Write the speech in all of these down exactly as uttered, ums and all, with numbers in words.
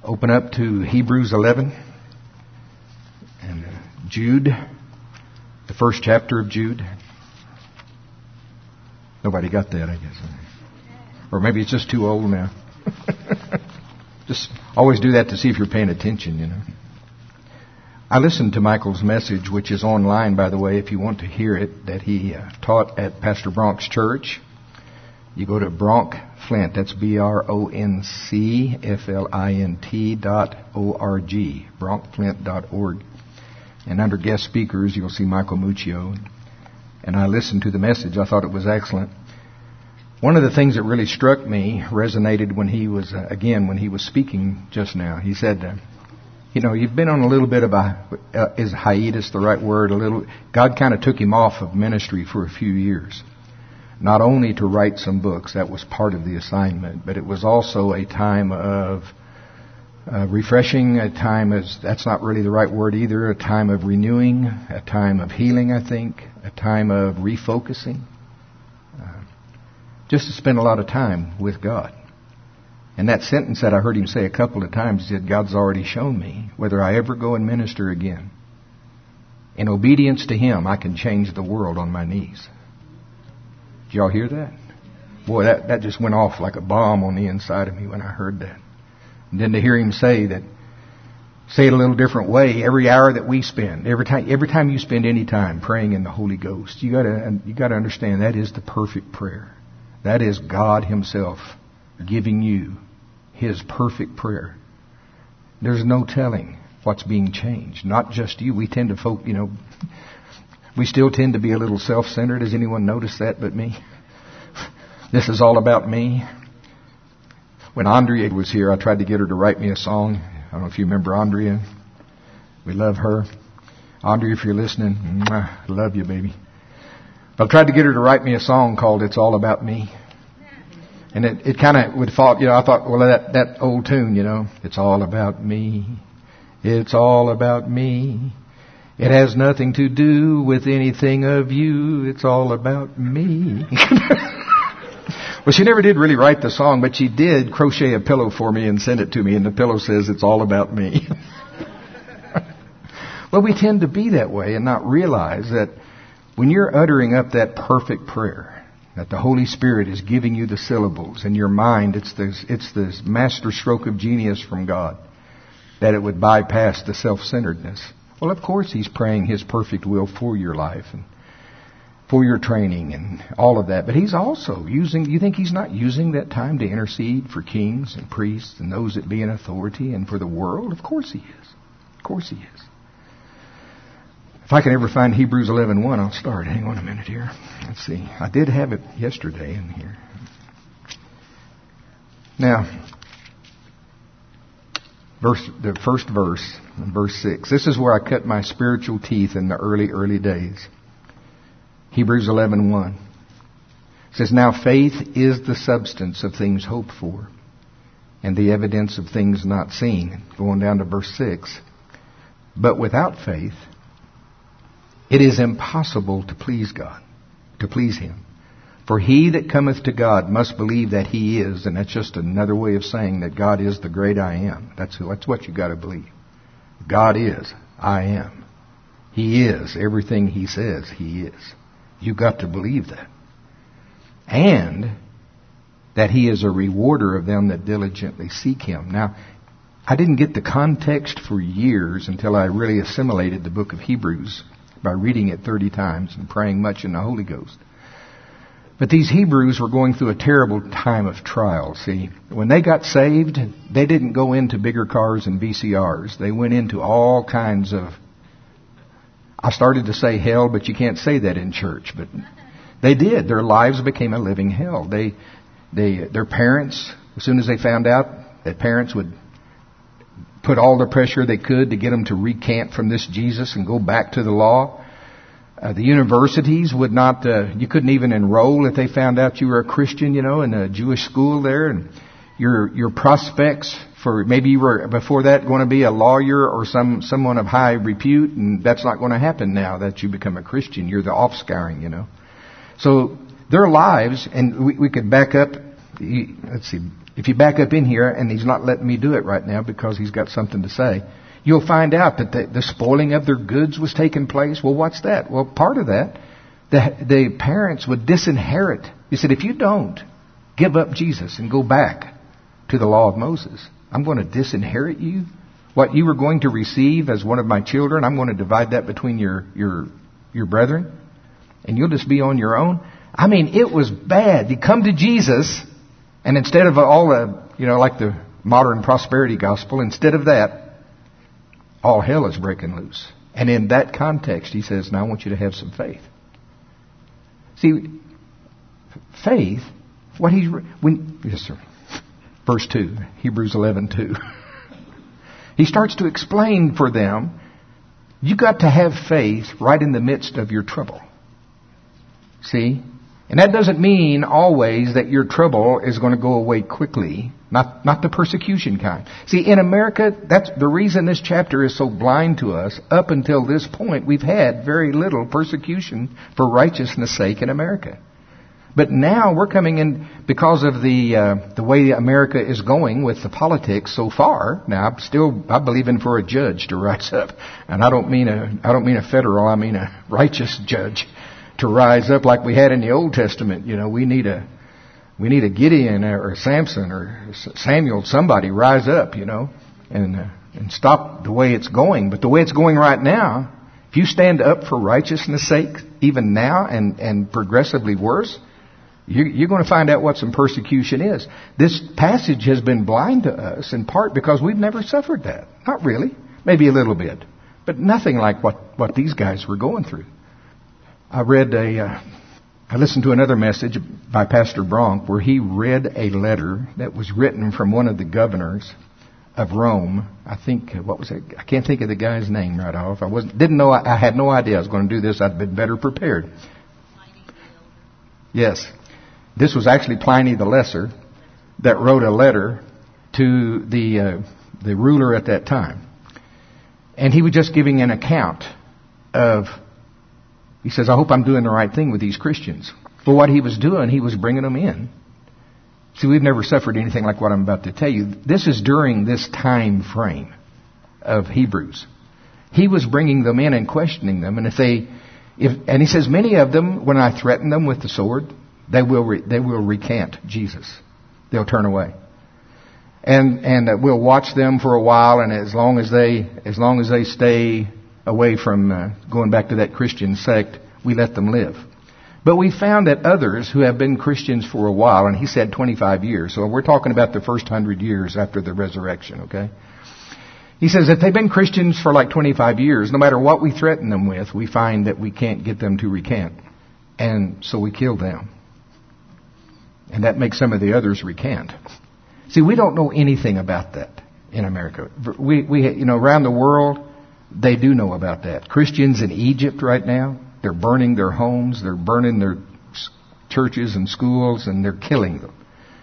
Open up to Hebrews eleven and Jude, the first chapter of Jude. Nobody got that, I guess. Or maybe it's just too old now. Just always do that to see if you're paying attention, you know. I listened to Michael's message, which is online, by the way, if you want to hear it, that he uh, taught at Pastor Bronk's church. You go to Bronk Flint, that's B R O N C F L I N T dot O R G, bronk flint dot org. And under guest speakers, you'll see Michael Muccio. And I listened to the message. I thought it was excellent. One of the things that really struck me, resonated when he was, uh, again, when he was speaking just now. He said, uh, you know, you've been on a little bit of a, uh, is hiatus the right word? A little, God kind of took him off of ministry for a few years. Not only to write some books, that was part of the assignment, but it was also a time of uh, refreshing, a time of, that's not really the right word either, a time of renewing, a time of healing, I think, a time of refocusing. Uh, just to spend a lot of time with God. And that sentence that I heard him say a couple of times, he said, God's already shown me whether I ever go and minister again. In obedience to him, I can change the world on my knees. Did y'all hear that? Boy, that, that just went off like a bomb on the inside of me when I heard that. And then to hear him say that, say it a little different way, every hour that we spend, every time, every time you spend any time praying in the Holy Ghost, you gotta, you gotta understand that is the perfect prayer. That is God himself giving you his perfect prayer. There's no telling what's being changed. Not just you. We tend to folk, you know, we still tend to be a little self-centered. Has anyone noticed that but me? This is all about me. When Andrea was here, I tried to get her to write me a song. I don't know if you remember Andrea. We love her. Andrea, if you're listening, I love you, baby. But I tried to get her to write me a song called It's All About Me. And it, it kind of would fall, you know, I thought, well, that, that old tune, you know, it's all about me. It's all about me. It has nothing to do with anything of you. It's all about me. Well, she never did really write the song, but she did crochet a pillow for me and send it to me. And the pillow says, it's all about me. Well, we tend to be that way and not realize that when you're uttering up that perfect prayer, that the Holy Spirit is giving you the syllables in your mind, it's this, it's this master stroke of genius from God, that it would bypass the self-centeredness. Well, of course, he's praying his perfect will for your life and for your training and all of that. But he's also using, you think he's not using that time to intercede for kings and priests and those that be in authority and for the world? Of course he is. Of course he is. If I can ever find Hebrews eleven one, I'll start. Hang on a minute here. Let's see. I did have it yesterday in here. Now, verse, the first verse, verse six. This is where I cut my spiritual teeth in the early, early days. Hebrews eleven one. It says, now faith is the substance of things hoped for, and the evidence of things not seen. Going down to verse six. But without faith, it is impossible to please God, to please him. For he that cometh to God must believe that he is, and that's just another way of saying that God is the great I am. That's, that's what you got to believe. God is, I am. He is everything he says he is. You've got to believe that. And that he is a rewarder of them that diligently seek him. Now, I didn't get the context for years until I really assimilated the book of Hebrews by reading it thirty times and praying much in the Holy Ghost. But these Hebrews were going through a terrible time of trial. See, when they got saved, they didn't go into bigger cars and V C Rs. They went into all kinds of, I started to say hell, but you can't say that in church. But they did. Their lives became a living hell. They, they, their parents, as soon as they found out that parents would put all the pressure they could to get them to recant from this Jesus and go back to the law. Uh, the universities would not, uh, you couldn't even enroll if they found out you were a Christian, you know, in a Jewish school there. And your, your prospects for, maybe you were before that going to be a lawyer or some, someone of high repute, and that's not going to happen now that you become a Christian. You're the offscouring, you know. So their lives, and we, we could back up, let's see, if you back up in here, and he's not letting me do it right now because he's got something to say, you'll find out that the, the spoiling of their goods was taking place. Well, what's that? Well, part of that, the, the parents would disinherit. He said, if you don't give up Jesus and go back to the law of Moses, I'm going to disinherit you. What you were going to receive as one of my children, I'm going to divide that between your, your, your brethren, and you'll just be on your own. I mean, it was bad. You come to Jesus, and instead of all the, you know, like the modern prosperity gospel, instead of that, all hell is breaking loose. And in that context, he says, now I want you to have some faith. See, faith, what he's, when, yes sir, verse two, Hebrews eleven two. He starts to explain for them, you got to have faith right in the midst of your trouble. See? And that doesn't mean always that your trouble is going to go away quickly. Not, not the persecution kind. See, in America, that's the reason this chapter is so blind to us. Up until this point, we've had very little persecution for righteousness' sake in America. But now we're coming in because of the uh, the way America is going with the politics so far. Now, I'm still I believe in for a judge to rise up, and I don't mean a I don't mean a federal. I mean a righteous judge to rise up like we had in the Old Testament. You know, we need a we need a Gideon or a Samson or Samuel. Somebody rise up, you know, and uh, and stop the way it's going. But the way it's going right now, if you stand up for righteousness' sake, even now and and progressively worse. You're going to find out what some persecution is. This passage has been blind to us in part because we've never suffered that. Not really. Maybe a little bit. But nothing like what, what these guys were going through. I read a, uh, I listened to another message by Pastor Bronk where he read a letter that was written from one of the governors of Rome. I think, what was it? I can't think of the guy's name right off. I wasn't, didn't know, I, I had no idea I was going to do this. I'd been better prepared. Yes. This was actually Pliny the Lesser that wrote a letter to the uh, the ruler at that time. And he was just giving an account of, he says, I hope I'm doing the right thing with these Christians. Well, what he was doing, he was bringing them in. See, we've never suffered anything like what I'm about to tell you. This is during this time frame of Hebrews. He was bringing them in and questioning them. And if they, if, and he says, many of them, when I threaten them with the sword, They will re, they will recant Jesus. They'll turn away, and and uh, we'll watch them for a while. And as long as they as long as they stay away from uh, going back to that Christian sect, we let them live. But we found that others who have been Christians for a while, and he said twenty-five years, so we're talking about the first hundred years after the resurrection. Okay, he says that they've been Christians for like twenty-five years. No matter what we threaten them with, we find that we can't get them to recant, and so we kill them. And that makes some of the others recant. See, we don't know anything about that in America. We, we, you know, around the world, they do know about that. Christians in Egypt right now, they're burning their homes, they're burning their churches and schools, and they're killing them.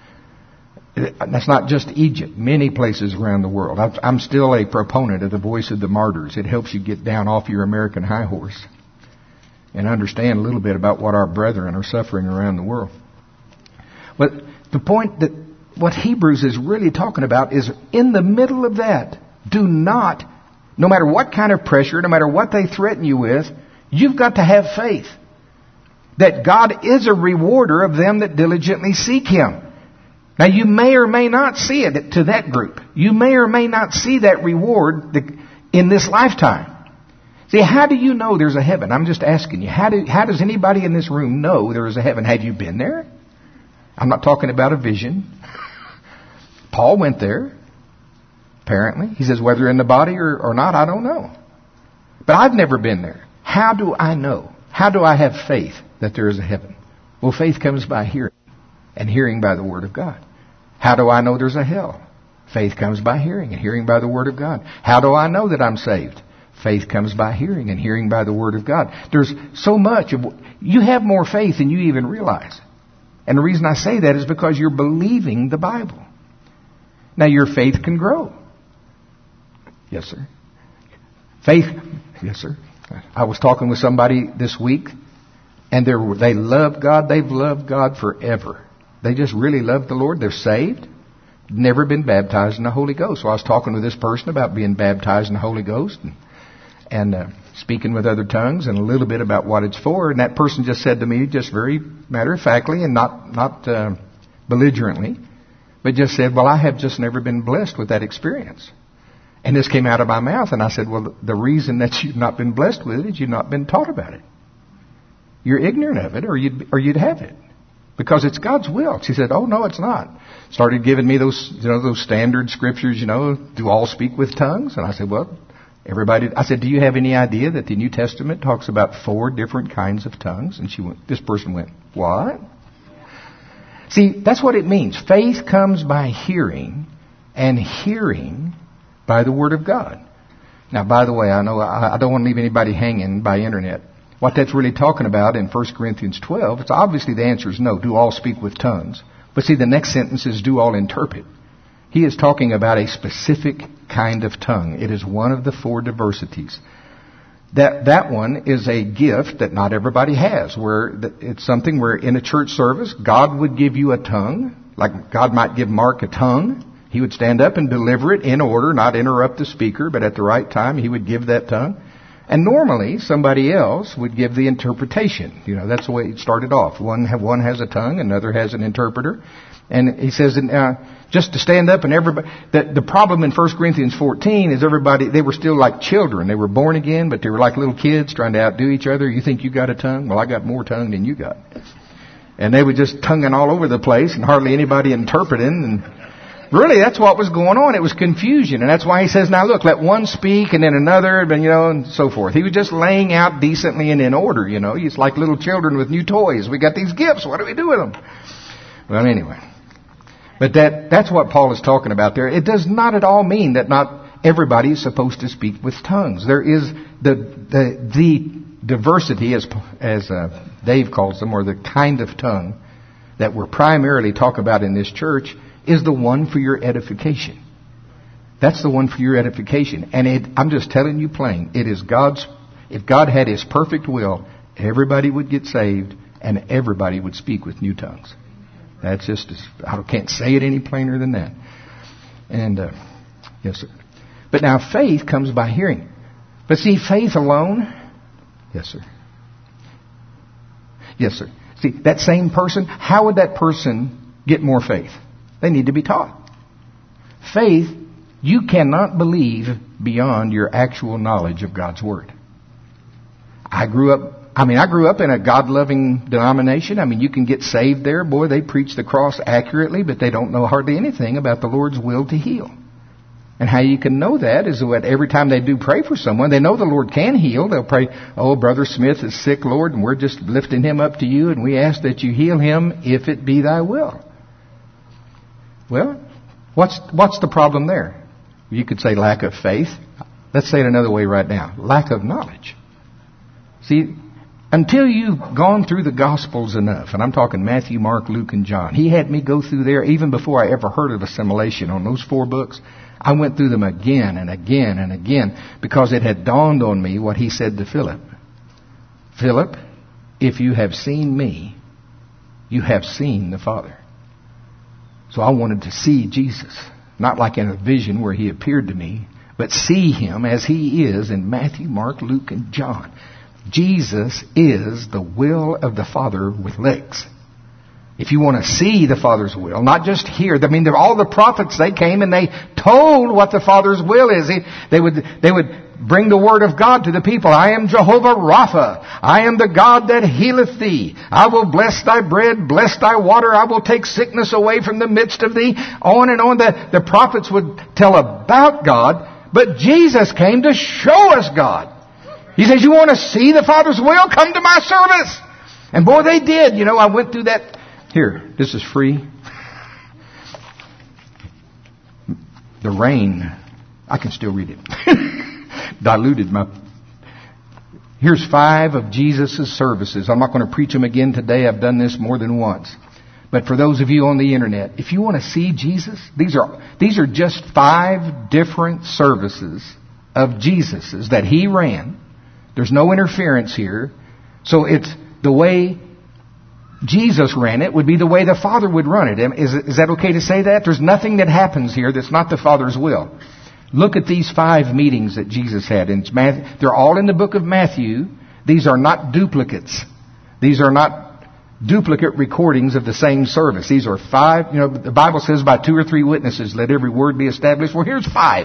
That's not just Egypt. Many places around the world. I'm still a proponent of the voice of the martyrs. It helps you get down off your American high horse and understand a little bit about what our brethren are suffering around the world. But the point that what Hebrews is really talking about is in the middle of that, do not, no matter what kind of pressure, no matter what they threaten you with, you've got to have faith that God is a rewarder of them that diligently seek Him. Now you may or may not see it to that group. You may or may not see that reward in this lifetime. See, how do you know there's a heaven? I'm just asking you. How do, how does anybody in this room know there is a heaven? Have you been there? I'm not talking about a vision. Paul went there, apparently. He says, whether in the body or, or not, I don't know. But I've never been there. How do I know? How do I have faith that there is a heaven? Well, faith comes by hearing, and hearing by the Word of God. How do I know there's a hell? Faith comes by hearing, and hearing by the Word of God. How do I know that I'm saved? Faith comes by hearing, and hearing by the Word of God. There's so much of, you have more faith than you even realize. And the reason I say that is because you're believing the Bible. Now your faith can grow. Yes, sir. Faith, yes, sir. I was talking with somebody this week, and they they love God. They've loved God forever. They just really love the Lord. They're saved. never been baptized in the Holy Ghost. So I was talking with this person about being baptized in the Holy Ghost and, and uh, speaking with other tongues and a little bit about what it's for. And that person just said to me, just very matter-of-factly and not, not uh, belligerently, but just said, well, I have just never been blessed with that experience. And this came out of my mouth, and I said, well, the reason that you've not been blessed with it is you've not been taught about it. You're ignorant of it, or you'd, or you'd have it. Because it's God's will. She said, oh, no, it's not. Started giving me those, you know, those standard scriptures, you know, do all speak with tongues? And I said, well, everybody, I said, do you have any idea that the New Testament talks about four different kinds of tongues? And she went, this person went, what? See, that's what it means. Faith comes by hearing, and hearing by the Word of God. Now, by the way, I know I, I don't want to leave anybody hanging by internet. What that's really talking about in First Corinthians twelve, it's obviously the answer is no, do all speak with tongues. But see, the next sentence is do all interpret. He is talking about a specific kind of tongue. It is one of the four diversities. That that one is a gift that not everybody has, where it's something where in a church service, God would give you a tongue, like God might give Mark a tongue. He would stand up and deliver it in order, not interrupt the speaker, but at the right time he would give that tongue. And normally somebody else would give the interpretation. You know, that's the way it started off. One have, one has a tongue, another has an interpreter. And he says, uh, just to stand up and everybody, that the problem in First Corinthians fourteen is everybody, they were still like children. They were born again, but they were like little kids trying to outdo each other. You think you got a tongue? Well, I got more tongue than you got. And they were just tonguing all over the place and hardly anybody interpreting. And really, that's what was going on. It was confusion. And that's why he says, now look, let one speak and then another, and, you know, and so forth. He was just laying out decently and in order, you know. He's like little children with new toys. We got these gifts. What do we do with them? Well, anyway. But that that's what Paul is talking about there. It does not at all mean that not everybody is supposed to speak with tongues. There is the the, the diversity, as, as uh, Dave calls them, or the kind of tongue that we're primarily talking about in this church, is the one for your edification. That's the one for your edification. And it, I'm just telling you plain, it is God's, if God had His perfect will, everybody would get saved and everybody would speak with new tongues. That's just, I can't say it any plainer than that. And, uh, yes, sir. But now faith comes by hearing. But see, faith alone, yes, sir. Yes, sir. See, that same person, how would that person get more faith? They need to be taught. Faith, you cannot believe beyond your actual knowledge of God's Word. I grew up, I mean, I grew up in a God-loving denomination. I mean, you can get saved there. Boy, they preach the cross accurately, but they don't know hardly anything about the Lord's will to heal. And how you can know that is that every time they do pray for someone, they know the Lord can heal. They'll pray, oh, Brother Smith is sick, Lord, and we're just lifting him up to you, and we ask that you heal him if it be thy will. Well, what's what's the problem there? You could say lack of faith. Let's say it another way right now. Lack of knowledge. See, until you've gone through the Gospels enough, and I'm talking Matthew, Mark, Luke, and John. He had me go through there even before I ever heard of assimilation on those four books. I went through them again and again and again because it had dawned on me what he said to Philip. Philip, if you have seen me, you have seen the Father. So I wanted to see Jesus, not like in a vision where he appeared to me, but see him as he is in Matthew, Mark, Luke, and John. Jesus is the will of the Father with legs. If you want to see the Father's will, not just hear. I mean, all the prophets, they came and they told what the Father's will is. They would, they would bring the word of God to the people. I am Jehovah Rapha. I am the God that healeth thee. I will bless thy bread, bless thy water. I will take sickness away from the midst of thee. On and on. The, the prophets would tell about God, but Jesus came to show us God. He says, you want to see the Father's will? Come to my service. And boy, they did. You know, I went through that. Here, this is free. The rain, I can still read it. Diluted my... Here's five of Jesus' services. I'm not going to preach them again today. I've done this more than once. But for those of you on the internet, if you want to see Jesus, these are these are just five different services of Jesus's that he ran. There's no interference here. So it's the way Jesus ran it would be the way the Father would run it. Is, is that okay to say that? There's nothing that happens here that's not the Father's will. Look at these five meetings that Jesus had. And they're all in the book of Matthew. These are not duplicates. These are not duplicate recordings of the same service. These are five, you know, the Bible says by two or three witnesses let every word be established. Well, here's five.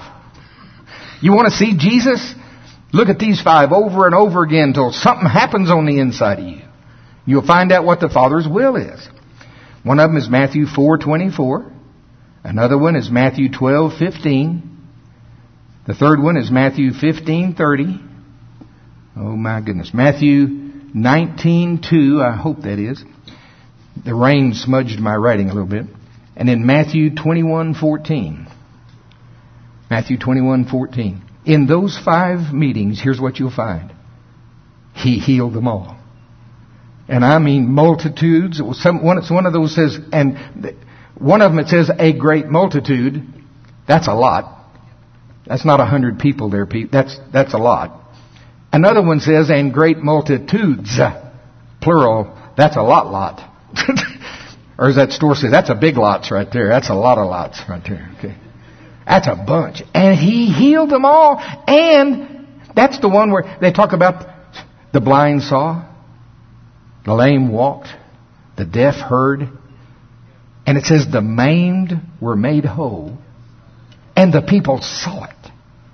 You want to see Jesus? Look at these five over and over again until something happens on the inside of you. You'll find out what the Father's will is. One of them is Matthew four twenty-four. Another one is Matthew twelve fifteen. The third one is Matthew fifteen thirty. Oh my goodness. Matthew nineteen two, I hope that is. The rain smudged my writing a little bit. And then Matthew twenty-one fourteen. Matthew twenty-one fourteen. In those five meetings, here's what you'll find. He healed them all. And I mean multitudes. Some, one, one of those says, and one of them it says a great multitude. That's a lot. That's not a hundred people there. That's, that's a lot. Another one says, and great multitudes, plural, that's a lot lot. Or as that store says, that's a big lots right there. That's a lot of lots right there. Okay, that's a bunch. And he healed them all. And that's the one where they talk about the blind saw, the lame walked, the deaf heard. And it says the maimed were made whole. And the people saw it.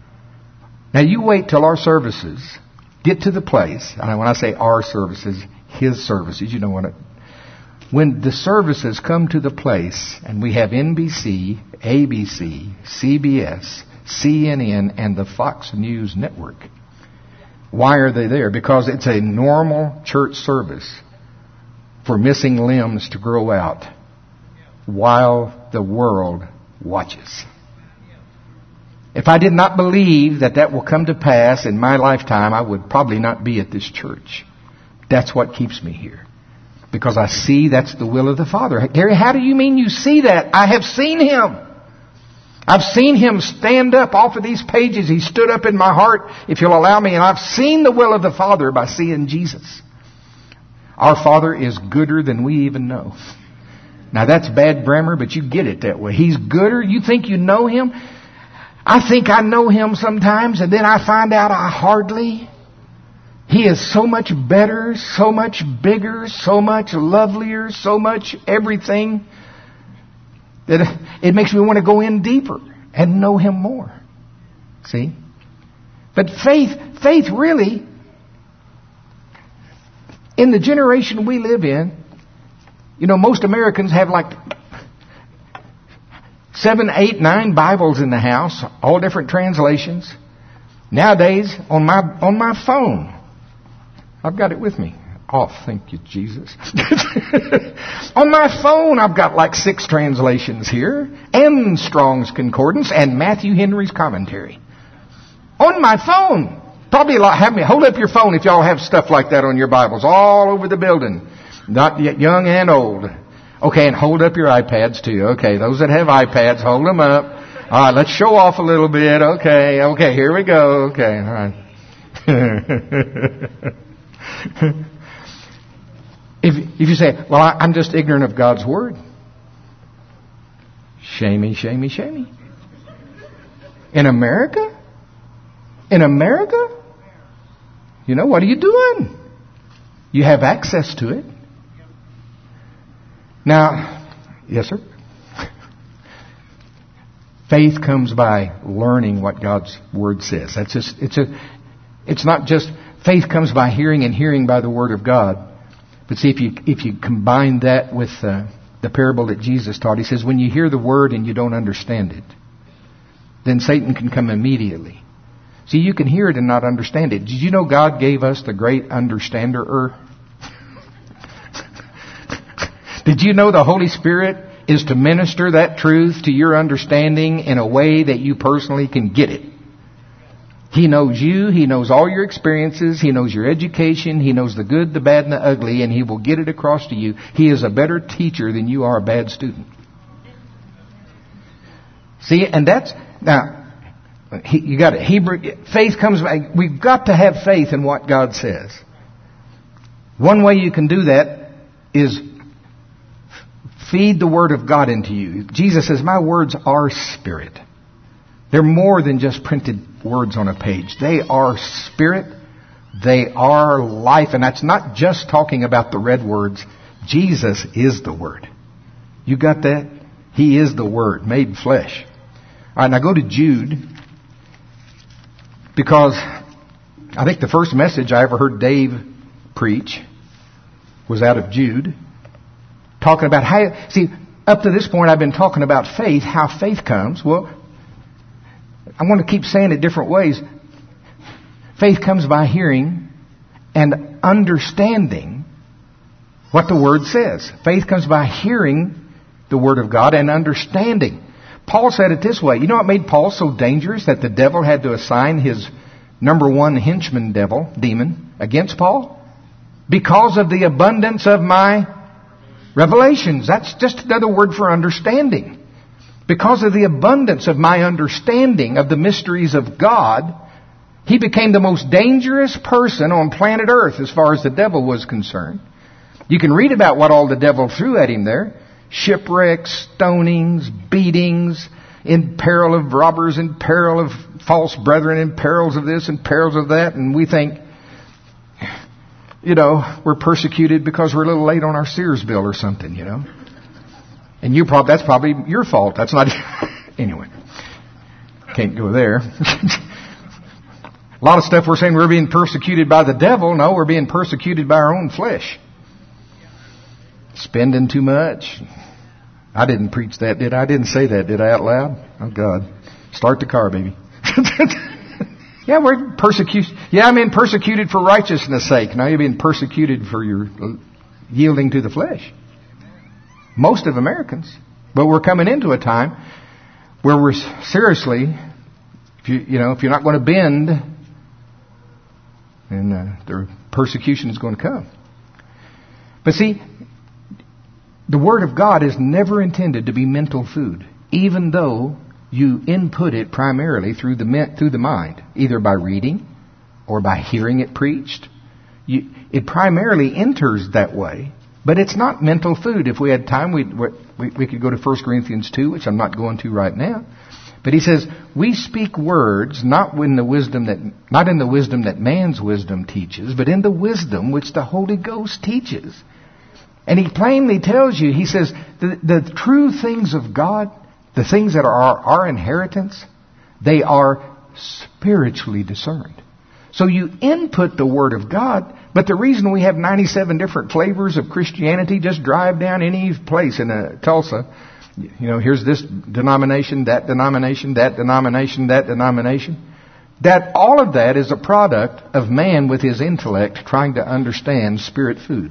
Now you wait till our services get to the place, and when I say our services, His services, you know what it, when the services come to the place, and we have N B C, A B C, C B S, C N N, and the Fox News Network. Why are they there? Because it's a normal church service for missing limbs to grow out while the world watches. If I did not believe that that will come to pass in my lifetime, I would probably not be at this church. That's what keeps me here. Because I see that's the will of the Father. Gary, how do you mean you see that? I have seen Him. I've seen Him stand up off of these pages. He stood up in my heart, if you'll allow me, and I've seen the will of the Father by seeing Jesus. Our Father is gooder than we even know. Now that's bad grammar, but you get it that way. He's gooder. You think you know Him? I think I know Him sometimes, and then I find out I hardly. He is so much better, so much bigger, so much lovelier, so much everything that it makes me want to go in deeper and know Him more. See? But faith, faith really, in the generation we live in, you know, most Americans have like seven, eight, nine Bibles in the house, all different translations. Nowadays, on my on my phone, I've got it with me. Oh, thank you, Jesus. On my phone, I've got like six translations here, and Strong's Concordance, and Matthew Henry's commentary. On my phone. Probably a lot, have me, hold up your phone if y'all have stuff like that on your Bibles, all over the building. Not yet young and old. Okay, and hold up your iPads too. Okay, those that have iPads, hold them up. All right, let's show off a little bit. Okay, okay, here we go. Okay, all right. if if you say, well, I, I'm just ignorant of God's Word. Shamey, shamey, shamey. In America? In America? You know, what are you doing? You have access to it. Now, yes, sir? Faith comes by learning what God's Word says. That's just, it's a, it's not just, faith comes by hearing and hearing by the Word of God. But see, if you, if you combine that with uh, the parable that Jesus taught, He says, when you hear the Word and you don't understand it, then Satan can come immediately. See, you can hear it and not understand it. Did you know God gave us the great understander-er? Did you know the Holy Spirit is to minister that truth to your understanding in a way that you personally can get it? He knows you. He knows all your experiences. He knows your education. He knows the good, the bad, and the ugly, and He will get it across to you. He is a better teacher than you are a bad student. See, and that's, now, he, you got it. Hebrew, faith comes by, we've got to have faith in what God says. One way you can do that is feed the Word of God into you. Jesus says, my words are spirit. They're more than just printed words on a page. They are spirit. They are life. And that's not just talking about the red words. Jesus is the Word. You got that? He is the Word made flesh. All right, now go to Jude. Because I think the first message I ever heard Dave preach was out of Jude. Talking about how, see, up to this point I've been talking about faith, how faith comes. Well, I want to keep saying it different ways. Faith comes by hearing and understanding what the Word says. Faith comes by hearing the Word of God and understanding. Paul said it this way. You know what made Paul so dangerous that the devil had to assign his number one henchman devil, demon, against Paul? Because of the abundance of my revelations. That's just another word for understanding. Because of the abundance of my understanding of the mysteries of God, he became the most dangerous person on planet Earth as far as the devil was concerned. You can read about what all the devil threw at him there. Shipwrecks, stonings, beatings, in peril of robbers, in peril of false brethren, in perils of this and perils of that. And we think, you know, we're persecuted because we're a little late on our Sears bill or something, you know. And you probably, that's probably your fault. That's not, anyway. Can't go there. A lot of stuff we're saying we're being persecuted by the devil. No, we're being persecuted by our own flesh. Spending too much. I didn't preach that, did I? I didn't say that, did I, out loud? Oh, God. Start the car, baby. Yeah, we're persecuted. Yeah, I'm being persecuted for righteousness' sake. Now you're being persecuted for your yielding to the flesh. Most of Americans. But we're coming into a time where we're seriously, if you, you know, if you're not going to bend, then uh, the persecution is going to come. But see, the Word of God is never intended to be mental food, even though you input it primarily through the through the mind, either by reading or by hearing it preached. You, it primarily enters that way. But it's not mental food. If we had time, we'd, we we could go to First Corinthians two, which I'm not going to right now. But he says, we speak words not in the wisdom that not in the wisdom that man's wisdom teaches, but in the wisdom which the Holy Ghost teaches. And he plainly tells you, he says, the, the true things of God, the things that are our, our inheritance, they are spiritually discerned. So you input the Word of God, but the reason we have ninety-seven different flavors of Christianity, just drive down any place in uh, Tulsa, you know, here's this denomination, that denomination, that denomination, that denomination. That all of that is a product of man with his intellect trying to understand spirit food.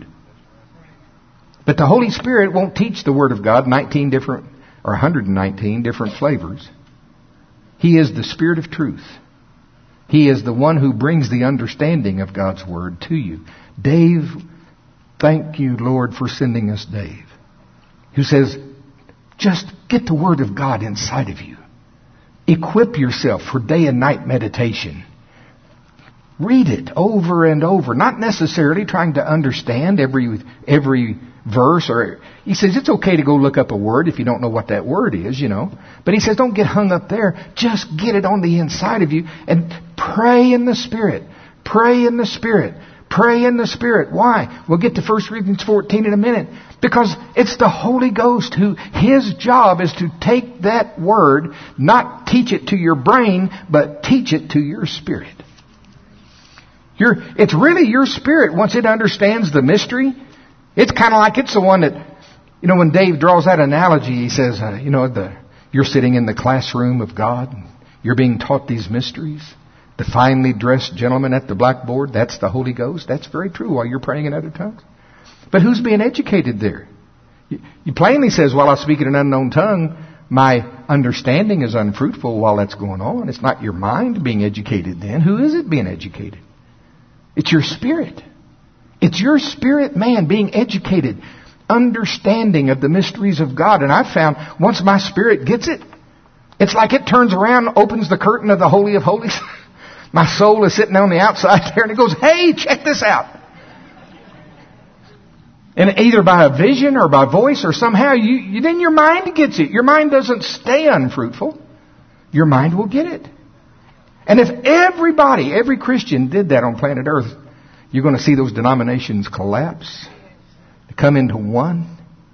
But the Holy Spirit won't teach the Word of God nineteen different, or one hundred nineteen different flavors. He is the Spirit of truth. He is the one who brings the understanding of God's Word to you. Dave, thank you, Lord, for sending us Dave, who says, just get the Word of God inside of you. Equip yourself for day and night meditation. Read it over and over, not necessarily trying to understand every every verse. Or he says it's okay to go look up a word if you don't know what that word is, you know. But he says don't get hung up there. Just get it on the inside of you and pray in the Spirit. Pray in the Spirit. Pray in the Spirit. Why? We'll get to First Corinthians fourteen in a minute. Because it's the Holy Ghost who, His job is to take that word, not teach it to your brain, but teach it to your spirit. Your, it's really your spirit, once it understands the mystery. It's kind of like it's the one that, you know, when Dave draws that analogy, he says, uh, you know, the you're sitting in the classroom of God. You're being taught these mysteries. The finely dressed gentleman at the blackboard, that's the Holy Ghost. That's very true while you're praying in other tongues. But who's being educated there? He plainly says, while I speak in an unknown tongue, my understanding is unfruitful while that's going on. It's not your mind being educated then. Who is it being educated? It's your spirit. It's your spirit man being educated, understanding of the mysteries of God. And I've found once my spirit gets it, it's like it turns around, opens the curtain of the Holy of Holies. My soul is sitting on the outside there and it goes, hey, check this out. And either by a vision or by voice or somehow, you, you then your mind gets it. Your mind doesn't stay unfruitful. Your mind will get it. And if everybody, every Christian did that on planet Earth, you're going to see those denominations collapse, come into one.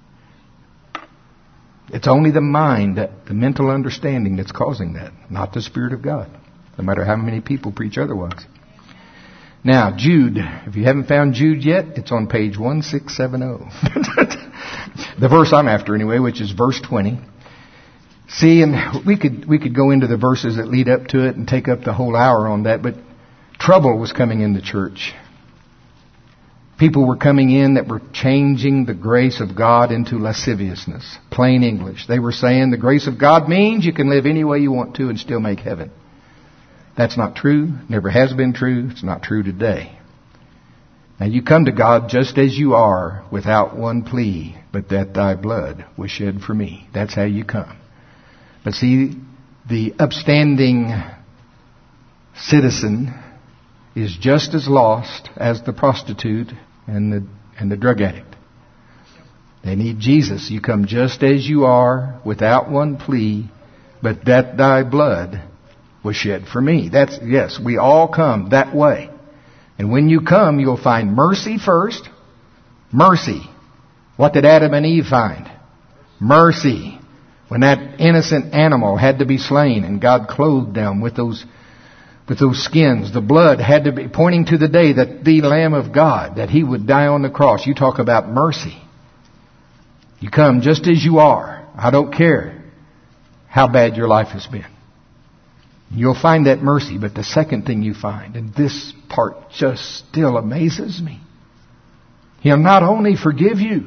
It's only the mind, the mental understanding that's causing that, not the Spirit of God, no matter how many people preach otherwise. Now, Jude, if you haven't found Jude yet, it's on page one six seven zero. The verse I'm after anyway, which is verse twenty. See, and we could we could go into the verses that lead up to it and take up the whole hour on that, but trouble was coming in the church. People were coming in that were changing the grace of God into lasciviousness. Plain English. They were saying the grace of God means you can live any way you want to and still make heaven. That's not true. Never has been true. It's not true today. Now you come to God just as you are without one plea, but that thy blood was shed for me. That's how you come. But see, the upstanding citizen is just as lost as the prostitute and the and the drug addict. They need Jesus. You come just as you are, without one plea, but that thy blood was shed for me. That's, yes, we all come that way. And when you come, you'll find mercy first. Mercy. What did Adam and Eve find? Mercy. When that innocent animal had to be slain and God clothed them with those With those skins, the blood had to be pointing to the day that the Lamb of God, that He would die on the cross. You talk about mercy. You come just as you are. I don't care how bad your life has been. You'll find that mercy. But the second thing you find, and this part just still amazes me, He'll not only forgive you,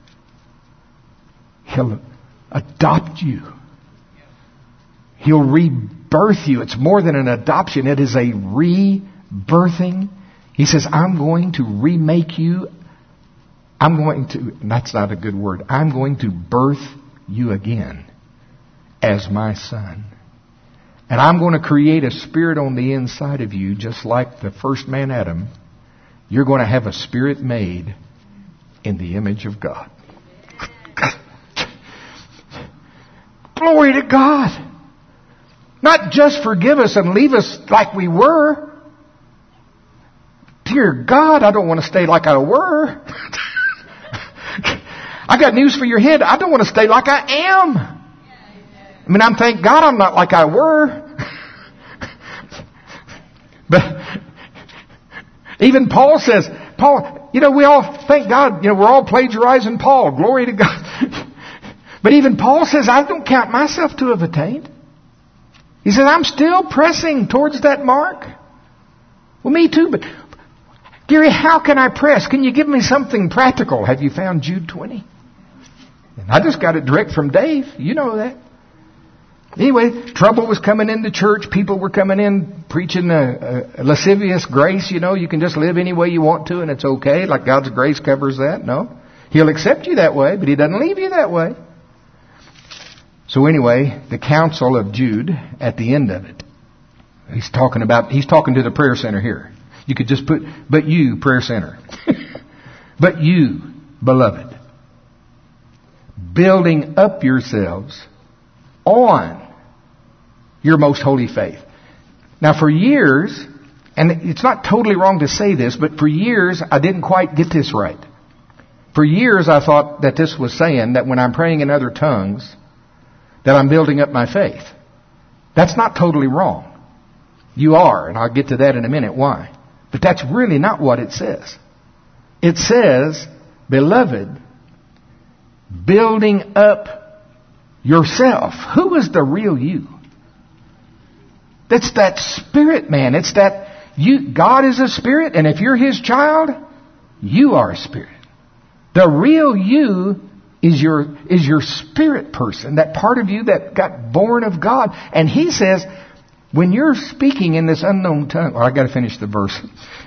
He'll adopt you. He'll rebirth you. It's more than an adoption. It is a rebirthing. He says, I'm going to remake you. I'm going to, that's not a good word. I'm going to birth you again as my son. And I'm going to create a spirit on the inside of you, just like the first man Adam. You're going to have a spirit made in the image of God. Glory to God. Not just forgive us and leave us like we were. Dear God, I don't want to stay like I were. I got news for your head. I don't want to stay like I am. I mean, I'm thank God I'm not like I were. But even Paul says, Paul, you know, we all thank God, you know, we're all plagiarizing Paul. Glory to God. But even Paul says, I don't count myself to have attained. He says, I'm still pressing towards that mark. Well, me too, but Gary, how can I press? Can you give me something practical? Have you found Jude twenty? And I just got it direct from Dave. You know that. Anyway, trouble was coming in the church. People were coming in preaching a, a lascivious grace. You know, you can just live any way you want to and it's okay. Like God's grace covers that. No. He'll accept you that way, but He doesn't leave you that way. So anyway, the counsel of Jude at the end of it. He's talking about, he's talking to the prayer center here. You could just put, but you, prayer center. But you, beloved, building up yourselves on your most holy faith. Now for years, and it's not totally wrong to say this, but for years I didn't quite get this right. For years I thought that this was saying that when I'm praying in other tongues, that I'm building up my faith. That's not totally wrong. You are, and I'll get to that in a minute why. But that's really not what it says. It says, beloved, building up yourself. Who is the real you? That's that spirit man. It's that you. God is a spirit, and if you're His child, you are a spirit. The real you is your is your spirit person, that part of you that got born of God. And He says, when you're speaking in this unknown tongue, or I got to finish the verse.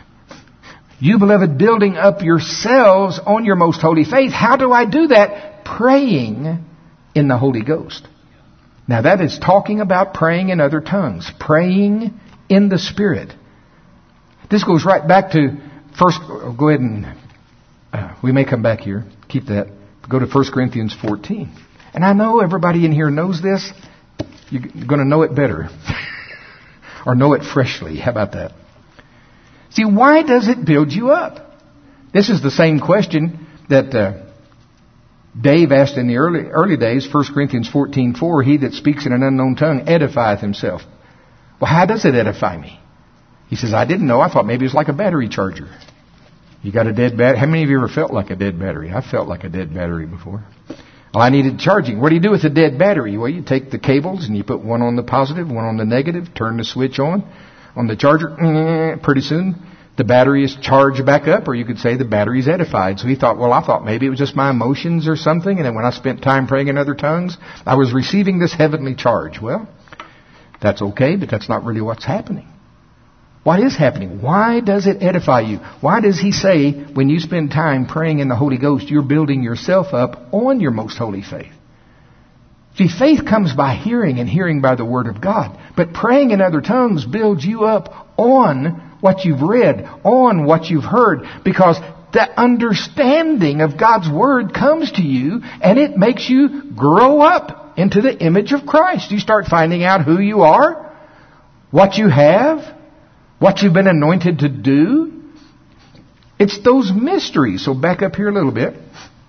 You, beloved, building up yourselves on your most holy faith. How do I do that? Praying in the Holy Ghost. Now that is talking about praying in other tongues. Praying in the Spirit. This goes right back to first, go ahead and Uh, we may come back here. Keep that. Go to First Corinthians fourteen. And I know everybody in here knows this. You're going to know it better. Or know it freshly. How about that? See, why does it build you up? This is the same question that uh, Dave asked in the early early days, First Corinthians fourteen four, he that speaks in an unknown tongue edifieth himself. Well, how does it edify me? He says, I didn't know. I thought maybe it was like a battery charger. You got a dead battery. How many of you ever felt like a dead battery? I felt like a dead battery before. Well, I needed charging. What do you do with a dead battery? Well, you take the cables and you put one on the positive, one on the negative, turn the switch on. On the charger, pretty soon the battery is charged back up, or you could say the battery is edified. So he thought, well, I thought maybe it was just my emotions or something, and then when I spent time praying in other tongues, I was receiving this heavenly charge. Well, that's okay, but that's not really what's happening. What is happening? Why does it edify you? Why does he say when you spend time praying in the Holy Ghost, you're building yourself up on your most holy faith? See, faith comes by hearing, and hearing by the Word of God. But praying in other tongues builds you up on what you've read, on what you've heard, because the understanding of God's Word comes to you, and it makes you grow up into the image of Christ. You start finding out who you are, what you have, what you've been anointed to do. It's those mysteries. So back up here a little bit.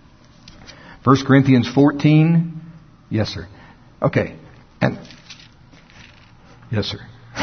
First Corinthians fourteen. Yes, sir. Okay. And yes, sir.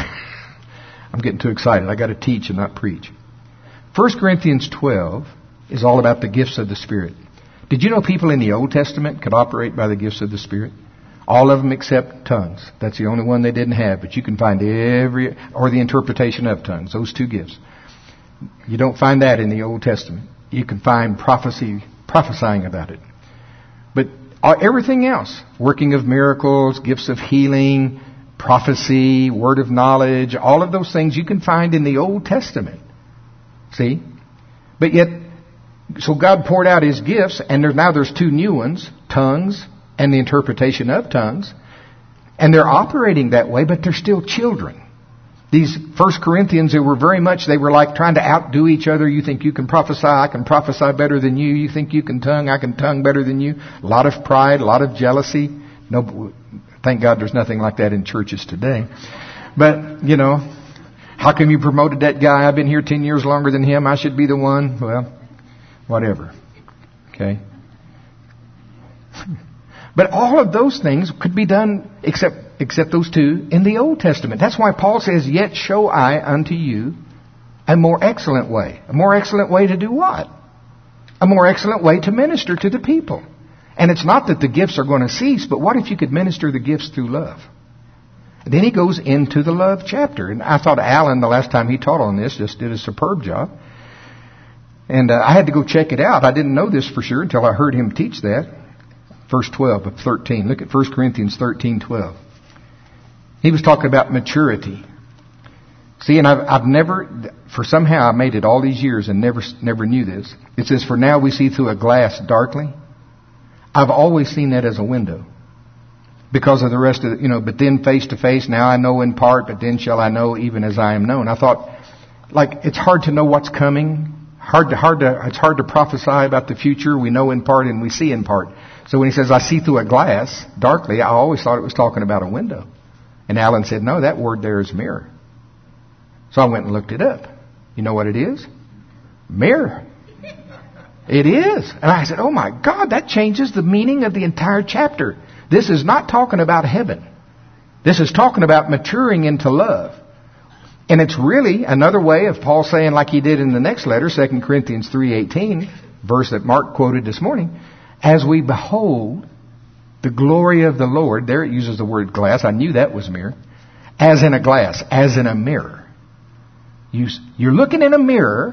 I'm getting too excited. I got to teach and not preach. First Corinthians twelve is all about the gifts of the Spirit. Did you know people in the Old Testament could operate by the gifts of the Spirit? All of them except tongues. That's the only one they didn't have. But you can find every, or the interpretation of tongues, those two gifts. You don't find that in the Old Testament. You can find prophecy, prophesying about it. But everything else, working of miracles, gifts of healing, prophecy, word of knowledge, all of those things you can find in the Old Testament. See? But yet, so God poured out His gifts, and there's, now there's two new ones, tongues and the interpretation of tongues. And they're operating that way, but they're still children. These First Corinthians, they were very much, they were like trying to outdo each other. You think you can prophesy, I can prophesy better than you. You think you can tongue, I can tongue better than you. A lot of pride, a lot of jealousy. No, thank God there's nothing like that in churches today. But, you know, how come you promoted that guy? I've been here ten years longer than him. I should be the one. Well, whatever. Okay. But all of those things could be done, except except those two, in the Old Testament. That's why Paul says, yet show I unto you a more excellent way. A more excellent way to do what? A more excellent way to minister to the people. And it's not that the gifts are going to cease, but what if you could minister the gifts through love? And then he goes into the love chapter. And I thought Alan, the last time he taught on this, just did a superb job. And uh, I had to go check it out. I didn't know this for sure until I heard him teach that. Verse twelve of thirteen. Look at First Corinthians thirteen twelve. He was talking about maturity. See, and I've, I've never, for somehow I made it all these years and never never knew this. It says, for now we see through a glass darkly. I've always seen that as a window. Because of the rest of the, you know, but then face to face, now I know in part, but then shall I know even as I am known. I thought, like, it's hard to know what's coming. Hard to, hard to, it's hard to prophesy about the future. We know in part and we see in part. So when he says, I see through a glass darkly, I always thought it was talking about a window. And Alan said, no, that word there is mirror. So I went and looked it up. You know what it is? Mirror. It is. And I said, oh my God, that changes the meaning of the entire chapter. This is not talking about heaven. This is talking about maturing into love. And it's really another way of Paul saying, like he did in the next letter, Second Corinthians three eighteen, verse that Mark quoted this morning, as we behold the glory of the Lord, there it uses the word glass. I knew that was mirror. As in a glass, as in a mirror. You, you're looking in a mirror.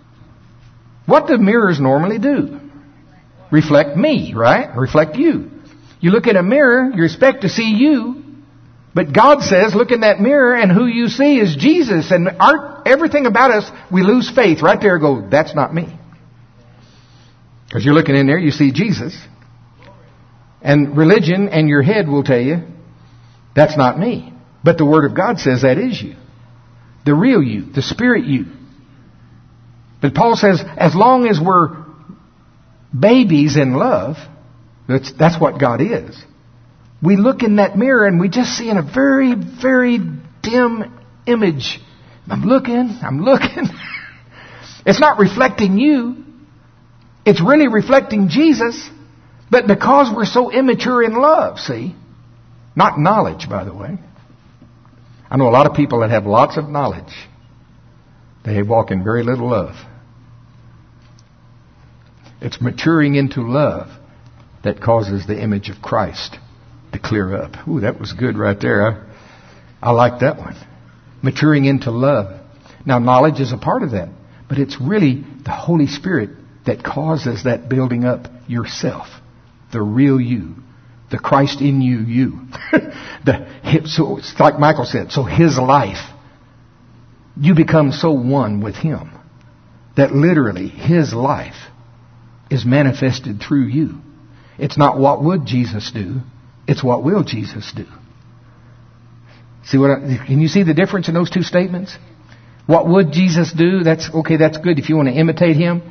What do mirrors normally do? Reflect me, right? Reflect you. You look in a mirror, you expect to see you. But God says, look in that mirror, and who you see is Jesus. And our, everything about us, we lose faith. Right there, go, that's not me. Because you're looking in there, you see Jesus. And religion and your head will tell you, that's not me. But the Word of God says that is you. The real you, the spirit you. But Paul says, as long as we're babies in love. That's, that's what God is. We look in that mirror and we just see in a very, very dim image. I'm looking, I'm looking. It's not reflecting you. It's really reflecting Jesus. But because we're so immature in love, see, not knowledge, by the way. I know a lot of people that have lots of knowledge. They walk in very little love. It's maturing into love that causes the image of Christ to clear up. Ooh, that was good right there. I, I like that one. Maturing into love. Now, knowledge is a part of that. But it's really the Holy Spirit that causes that building up yourself. The real you. The Christ in you, you. the, so it's like Michael said, so His life. You become so one with Him that literally His life is manifested through you. It's not what would Jesus do. It's what will Jesus do. See what? I, can you see the difference in those two statements? What would Jesus do? That's okay. That's good if you want to imitate Him.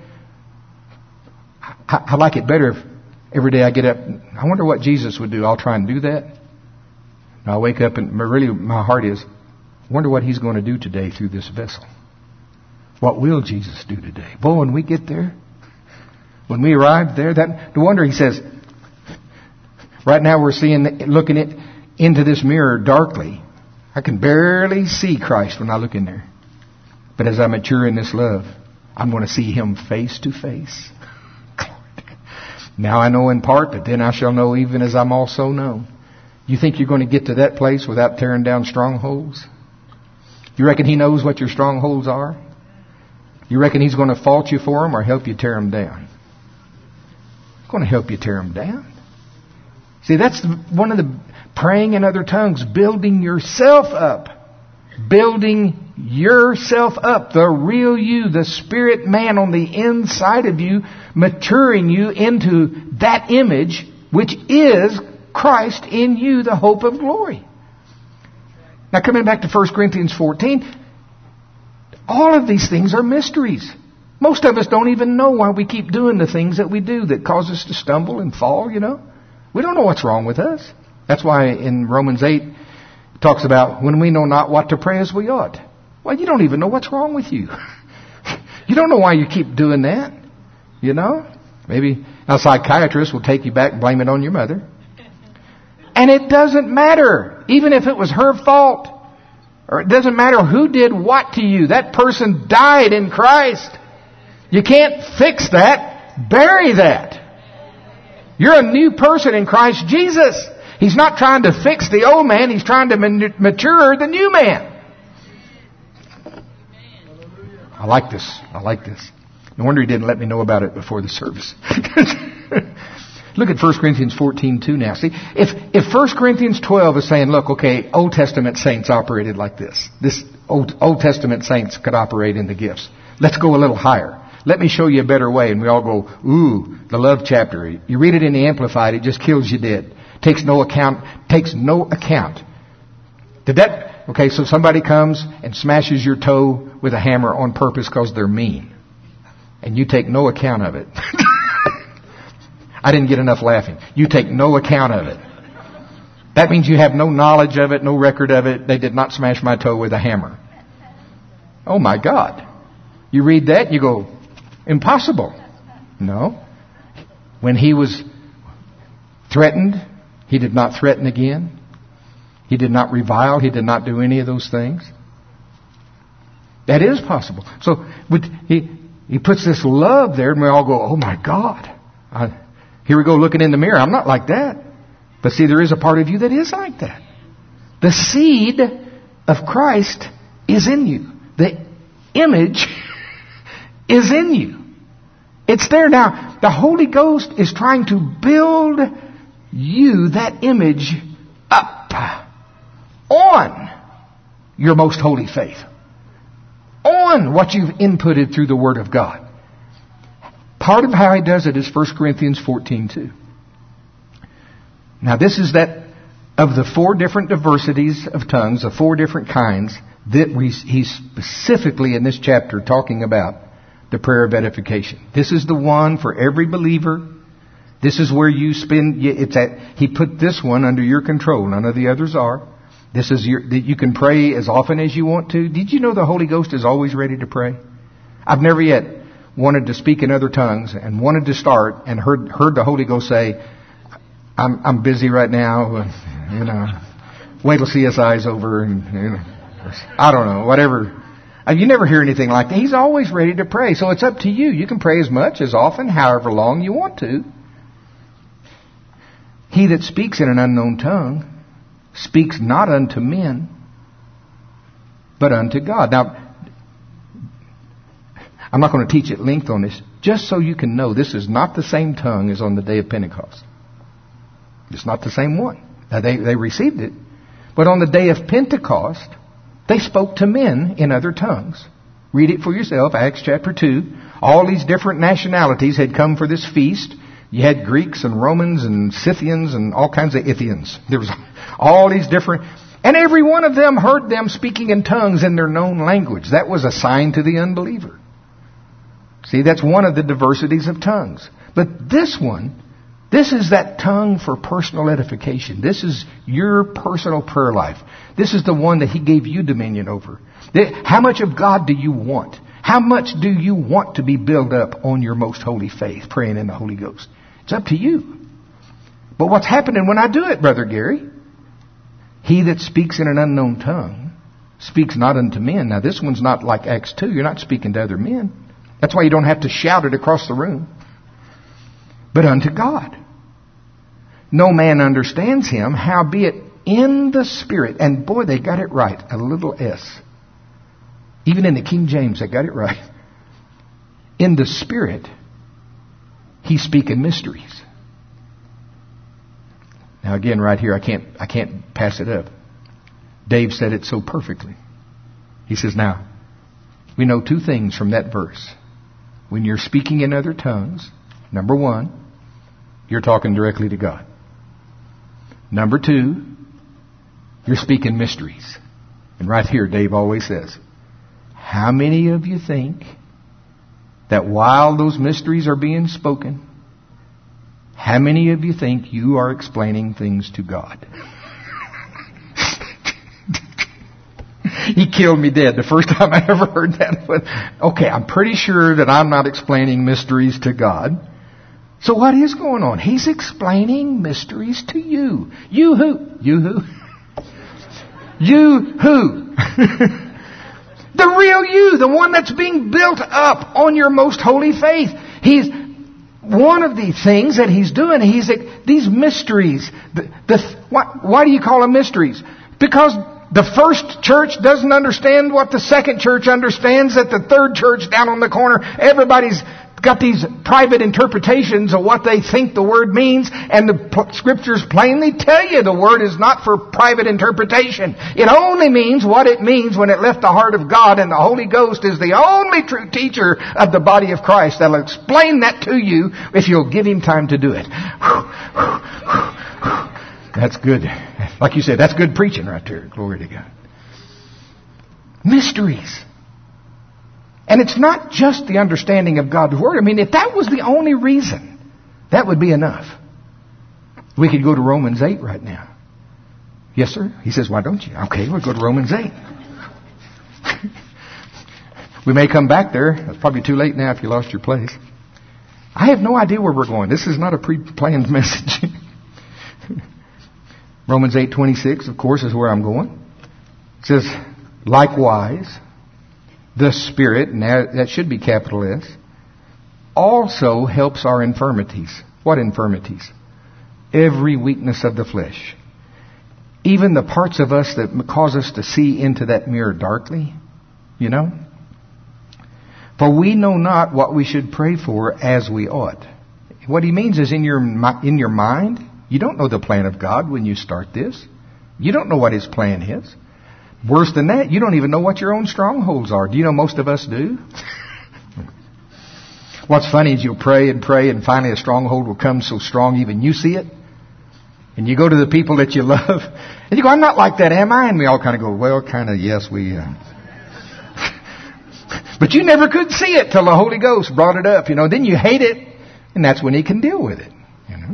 I, I like it better if every day I get up. I wonder what Jesus would do. I'll try and do that. And I wake up and really my heart is, I wonder what He's going to do today through this vessel. What will Jesus do today? Boy, when we get there, when we arrive there, that no wonder He says. Right now we're seeing, looking it into this mirror darkly. I can barely see Christ when I look in there. But as I mature in this love, I'm going to see Him face to face. Now I know in part, but then I shall know even as I'm also known. You think you're going to get to that place without tearing down strongholds? You reckon He knows what your strongholds are? You reckon He's going to fault you for them or help you tear them down? He's going to help you tear them down. See, that's one of the praying in other tongues, building yourself up. Building yourself up, the real you, the spirit man on the inside of you, maturing you into that image which is Christ in you, the hope of glory. Now coming back to First Corinthians fourteen, all of these things are mysteries. Most of us don't even know why we keep doing the things that we do that cause us to stumble and fall, you know. We don't know what's wrong with us. That's why in Romans eight, it talks about when we know not what to pray as we ought. Well, you don't even know what's wrong with you. You don't know why you keep doing that. You know? Maybe a psychiatrist will take you back and blame it on your mother. And it doesn't matter. Even if it was her fault. Or it doesn't matter who did what to you. That person died in Christ. You can't fix that. Bury that. You're a new person in Christ Jesus. He's not trying to fix the old man. He's trying to mature the new man. I like this. I like this. No wonder He didn't let me know about it before the service. Look at First Corinthians fourteen two now. See, if, if First Corinthians twelve is saying, look, okay, Old Testament saints operated like this. This Old, Old Testament saints could operate in the gifts. Let's go a little higher. Let me show you a better way. And we all go, ooh, the love chapter. You read it in the Amplified, it just kills you dead. Takes no account, takes no account. Did that, okay, so somebody comes and smashes your toe with a hammer on purpose because they're mean. And you take no account of it. I didn't get enough laughing. You take no account of it. That means you have no knowledge of it, no record of it. They did not smash my toe with a hammer. Oh my God. You read that and you go, impossible. No. When he was threatened, he did not threaten again. He did not revile. He did not do any of those things. That is possible. So with, he he puts this love there and we all go, oh my God. I, here we go looking in the mirror. I'm not like that. But see, there is a part of you that is like that. The seed of Christ is in you. The image is in you. It's there now. The Holy Ghost is trying to build you, that image, up on your most holy faith. On what you've inputted through the Word of God. Part of how He does it is First Corinthians fourteen two. Now this is that of the four different diversities of tongues, the four different kinds that we, he's specifically in this chapter talking about the prayer of edification. This is the one for every believer. This is where you spend, it's at, He put this one under your control. None of the others are. This is your, that you can pray as often as you want to. Did you know the Holy Ghost is always ready to pray? I've never yet wanted to speak in other tongues and wanted to start and heard, heard the Holy Ghost say, I'm, I'm busy right now, you know, wait till C S I's over and, you know, I don't know, whatever. You never hear anything like that. He's always ready to pray. So it's up to you. You can pray as much, as often, however long you want to. He that speaks in an unknown tongue speaks not unto men, but unto God. Now, I'm not going to teach at length on this, just so you can know this is not the same tongue as on the day of Pentecost. It's not the same one. Now, they, they received it. But on the day of Pentecost, they spoke to men in other tongues. Read it for yourself, Acts chapter two. All these different nationalities had come for this feast. You had Greeks and Romans and Scythians and all kinds of Ithians. There was all these different... And every one of them heard them speaking in tongues in their known language. That was a sign to the unbeliever. See, that's one of the diversities of tongues. But this one, this is that tongue for personal edification. This is your personal prayer life. This is the one that He gave you dominion over. How much of God do you want? How much do you want to be built up on your most holy faith, praying in the Holy Ghost? It's up to you. But what's happening when I do it, Brother Gary? He that speaks in an unknown tongue speaks not unto men. Now this one's not like Acts two. You're not speaking to other men. That's why you don't have to shout it across the room. But unto God. No man understands Him, howbeit in the Spirit. And boy, they got it right. A little S. Even in the King James, they got it right. In the Spirit, He's speaking mysteries. Now again, right here, I can't, I can't pass it up. Dave said it so perfectly. He says, now, we know two things from that verse. When you're speaking in other tongues, number one, you're talking directly to God. Number two, you're speaking mysteries. And right here, Dave always says, how many of you think that while those mysteries are being spoken, how many of you think you are explaining things to God? He killed me dead the first time I ever heard that. But, okay, I'm pretty sure that I'm not explaining mysteries to God. So what is going on? He's explaining mysteries to you. You who? You who? You who? The real you, the one that's being built up on your most holy faith. He's one of the things that He's doing. He's these mysteries. The, the, why, why do you call them mysteries? Because the first church doesn't understand what the second church understands. That the third church down on the corner, everybody's got these private interpretations of what they think the word means, and the p- scriptures plainly tell you the word is not for private interpretation. It only means what it means when it left the heart of God, and the Holy Ghost is the only true teacher of the body of Christ that'll explain that to you if you'll give Him time to do it. That's good. Like you said, that's good preaching right there. Glory to God. Mysteries. And it's not just the understanding of God's Word. I mean, if that was the only reason, that would be enough. We could go to Romans eight right now. Yes, sir? He says, why don't you? Okay, we'll go to Romans eight. We may come back there. It's probably too late now if you lost your place. I have no idea where we're going. This is not a pre-planned message. Romans eight twenty-six, of course, is where I'm going. It says, likewise, the Spirit, and that should be capital S, also helps our infirmities. What infirmities? Every weakness of the flesh. Even the parts of us that cause us to see into that mirror darkly, you know. For we know not what we should pray for as we ought. What he means is in your in your mind, you don't know the plan of God when you start this. You don't know what His plan is. Worse than that, you don't even know what your own strongholds are. Do you know most of us do? What's funny is you'll pray and pray and finally a stronghold will come so strong even you see it. And you go to the people that you love and you go, I'm not like that, am I? And we all kind of go, well, kind of, yes, we... Uh... But you never could see it till the Holy Ghost brought it up. You know, then you hate it, and that's when He can deal with it. You know.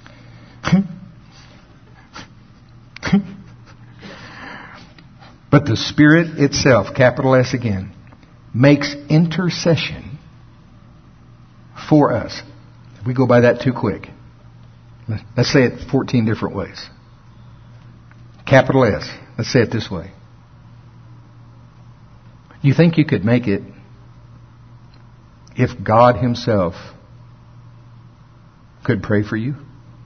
But the Spirit itself, capital S again, makes intercession for us. If we go by that too quick, let's say it fourteen different ways. Capital S. Let's say it this way. You think you could make it if God Himself could pray for you?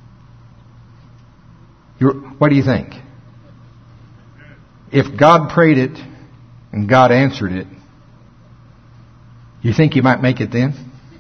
You're, what do you think? If God prayed it and God answered it, you think you might make it then?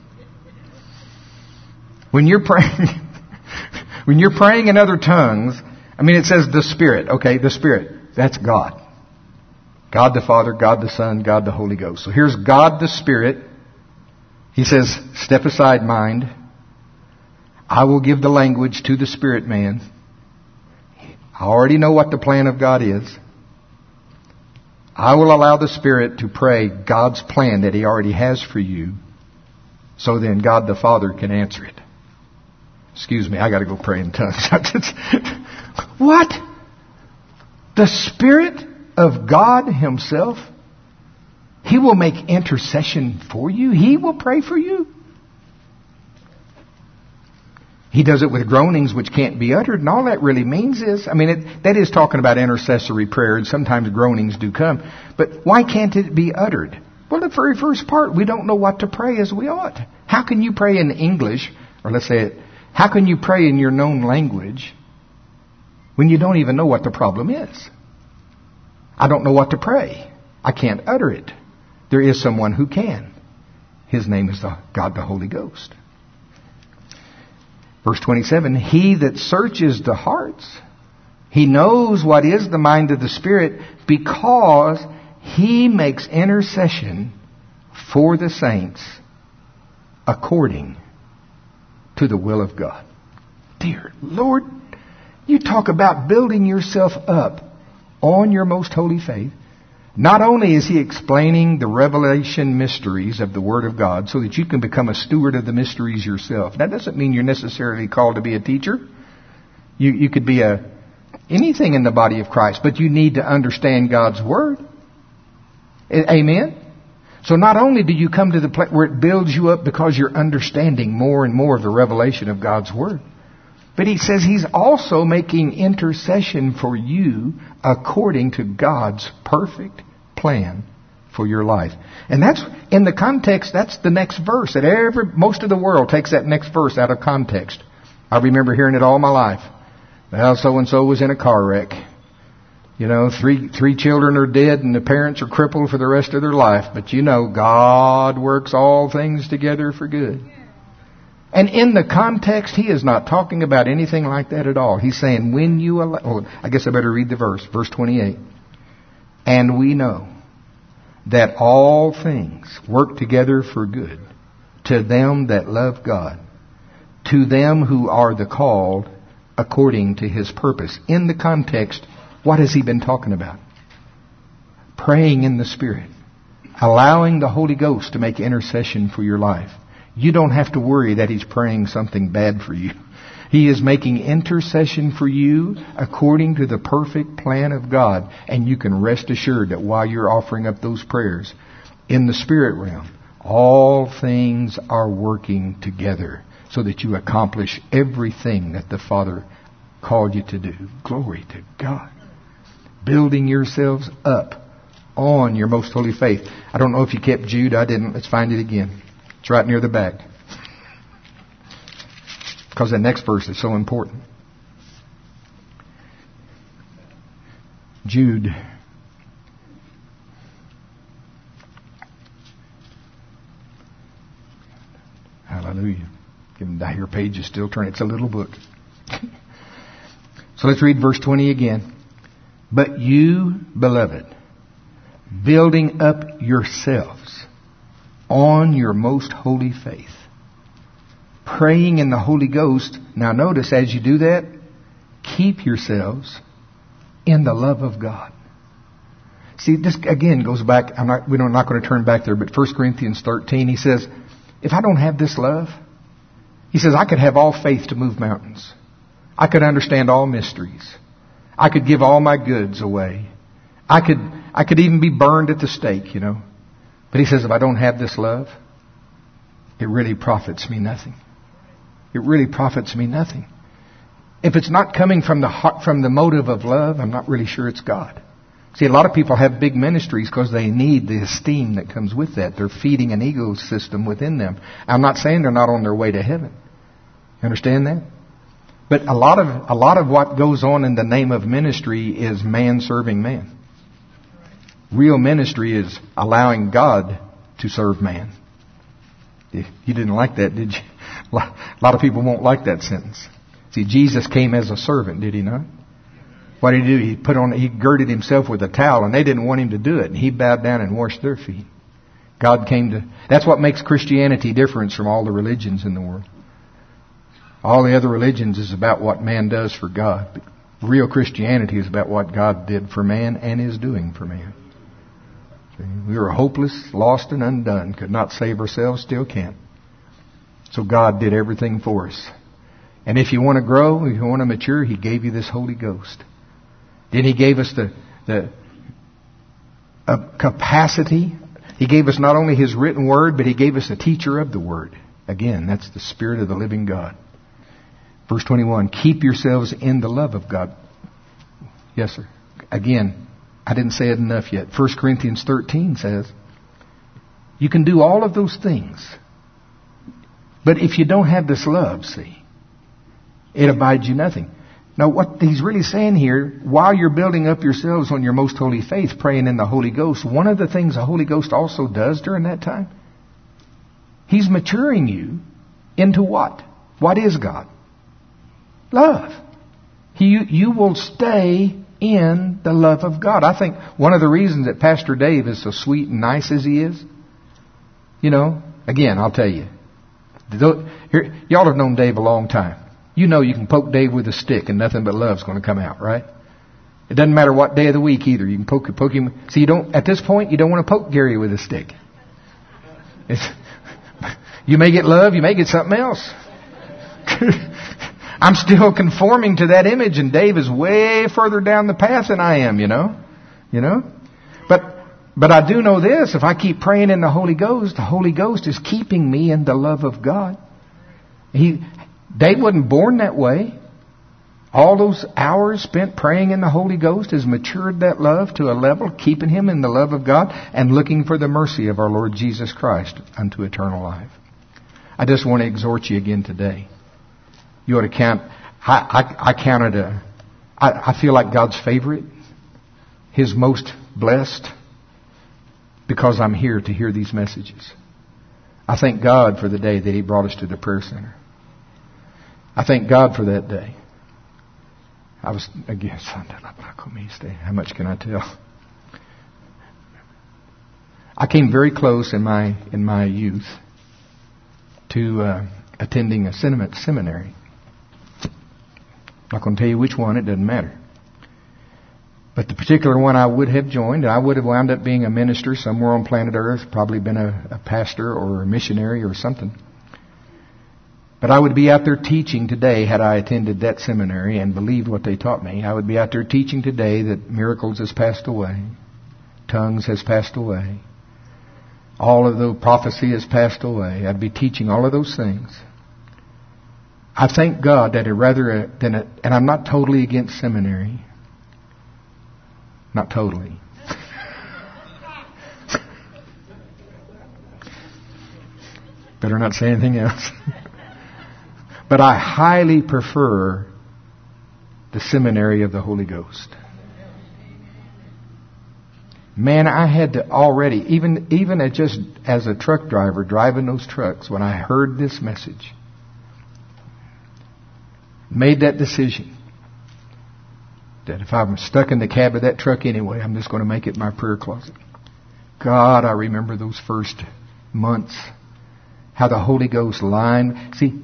When you're praying, when you're praying in other tongues, I mean, it says the Spirit. Okay, the Spirit. That's God. God the Father, God the Son, God the Holy Ghost. So here's God the Spirit. He says, step aside, mind. I will give the language to the Spirit man. I already know what the plan of God is. I will allow the Spirit to pray God's plan that He already has for you, so then God the Father can answer it. Excuse me, I got to go pray in tongues. What? The Spirit of God Himself? He will make intercession for you? He will pray for you? He does it with groanings which can't be uttered, and all that really means is, I mean, it, that is talking about intercessory prayer, and sometimes groanings do come. But why can't it be uttered? Well, the very first part, we don't know what to pray as we ought. How can you pray in English, or let's say it, how can you pray in your known language when you don't even know what the problem is? I don't know what to pray. I can't utter it. There is someone who can. His name is the God the Holy Ghost. Verse twenty-seven, He that searches the hearts, He knows what is the mind of the Spirit, because He makes intercession for the saints according to the will of God. Dear Lord, you talk about building yourself up on your most holy faith. Not only is He explaining the revelation mysteries of the Word of God so that you can become a steward of the mysteries yourself. That doesn't mean you're necessarily called to be a teacher. You, you could be a anything in the body of Christ, but you need to understand God's Word. Amen? So not only do you come to the place where it builds you up because you're understanding more and more of the revelation of God's Word, but He says He's also making intercession for you according to God's perfect plan for your life. And that's, in the context, that's the next verse. That every, most of the world takes that next verse out of context. I remember hearing it all my life. Well, so-and-so was in a car wreck. You know, three three children are dead and the parents are crippled for the rest of their life. But you know, God works all things together for good. And in the context, He is not talking about anything like that at all. He's saying, when you allow... Oh, I guess I better read the verse. Verse twenty-eight. And we know that all things work together for good to them that love God, to them who are the called according to His purpose. In the context, what has He been talking about? Praying in the Spirit. Allowing the Holy Ghost to make intercession for your life. You don't have to worry that He's praying something bad for you. He is making intercession for you according to the perfect plan of God. And you can rest assured that while you're offering up those prayers in the spirit realm, all things are working together so that you accomplish everything that the Father called you to do. Glory to God. Building yourselves up on your most holy faith. I don't know if you kept Jude. I didn't. Let's find it again. It's right near the back. Because the next verse is so important. Jude. Hallelujah. Even your page is still turning. It's a little book. So let's read verse twenty again. But you, beloved, building up yourselves on your most holy faith, praying in the Holy Ghost. Now notice, as you do that, keep yourselves in the love of God. See, this again goes back, I'm not, we're not going to turn back there, but First Corinthians thirteen, he says, if I don't have this love, he says, I could have all faith to move mountains. I could understand all mysteries. I could give all my goods away. I could, I could even be burned at the stake, you know. But he says, if I don't have this love, it really profits me nothing. It really profits me nothing. If it's not coming from the heart, from the motive of love, I'm not really sure it's God. See, a lot of people have big ministries because they need the esteem that comes with that. They're feeding an ego system within them. I'm not saying they're not on their way to heaven. You understand that? But a lot of a lot of what goes on in the name of ministry is man serving man. Real ministry is allowing God to serve man. You didn't like that, did you? A lot of people won't like that sentence. See, Jesus came as a servant, did he not? What did he do? He put on, he girded himself with a towel, and they didn't want him to do it. And he bowed down and washed their feet. God came to, that's what makes Christianity different from all the religions in the world. All the other religions is about what man does for God. But real Christianity is about what God did for man and is doing for man. See, we were hopeless, lost, and undone. Could not save ourselves, still can't. So God did everything for us. And if you want to grow, if you want to mature, He gave you this Holy Ghost. Then He gave us the, the uh, capacity. He gave us not only His written Word, but He gave us a teacher of the Word. Again, that's the Spirit of the living God. Verse twenty-one, keep yourselves in the love of God. Yes, sir. Again, I didn't say it enough yet. First Corinthians thirteen says, you can do all of those things. But if you don't have this love, see, it abides you nothing. Now, what he's really saying here, while you're building up yourselves on your most holy faith, praying in the Holy Ghost, one of the things the Holy Ghost also does during that time, He's maturing you into what? What is God? Love. He, you will stay in the love of God. I think one of the reasons that Pastor Dave is so sweet and nice as he is, you know, again, I'll tell you, here, y'all have known Dave a long time. You know you can poke Dave with a stick and nothing but love's going to come out, right? It doesn't matter what day of the week either. You can poke, poke him. See, you don't, at this point, you don't want to poke Gary with a stick. It's, you may get love, you may get something else. I'm still conforming to that image, and Dave is way further down the path than I am, you know? You know? But, but I do know this. If I keep praying in the Holy Ghost, the Holy Ghost is keeping me in the love of God. He, Dave wasn't born that way. All those hours spent praying in the Holy Ghost has matured that love to a level, keeping him in the love of God and looking for the mercy of our Lord Jesus Christ unto eternal life. I just want to exhort you again today. You ought to count, I, I, I counted a, I, I feel like God's favorite, His most blessed, because I'm here to hear these messages. I thank God for the day that He brought us to the prayer center. I thank God for that day. I was, again, how much can I tell? I came very close in my in my youth to uh, attending a seminary. I'm not going to tell you which one, it doesn't matter. But the particular one I would have joined, I would have wound up being a minister somewhere on planet Earth, probably been a, a pastor or a missionary or something. But I would be out there teaching today, had I attended that seminary and believed what they taught me. I would be out there teaching today that miracles has passed away. Tongues has passed away. All of the prophecy has passed away. I'd be teaching all of those things. I thank God that it rather than a, and I'm not totally against seminary. Not totally. Better not say anything else. But I highly prefer the seminary of the Holy Ghost. Man, I had to already, even even at just as a truck driver driving those trucks, when I heard this message, made that decision that if I'm stuck in the cab of that truck anyway, I'm just going to make it my prayer closet. God, I remember those first months, how the Holy Ghost lined. See,